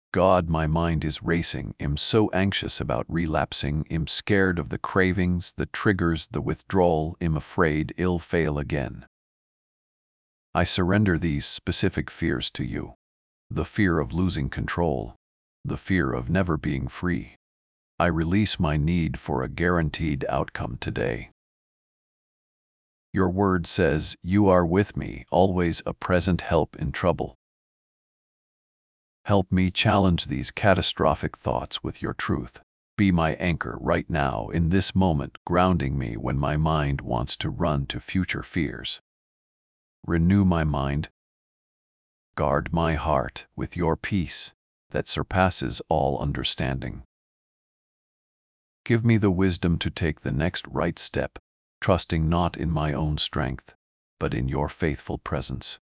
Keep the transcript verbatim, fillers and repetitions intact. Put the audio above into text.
God, my mind is racing, am so anxious about relapsing, am scared of the cravings, the triggers, the withdrawal, am afraid I'll fail again. I surrender these specific fears to you. The fear of losing control, the fear of never being free. I release my need for a guaranteed outcome today. Your word says, you are with me, always a present help in trouble. Help me challenge these catastrophic thoughts with your truth. Be my anchor right now in this moment, grounding me when my mind wants to run to future fears. Renew my mind. Guard my heart with your peace that surpasses all understanding. Give me the wisdom to take the next right step, trusting not in my own strength, but in your faithful presence.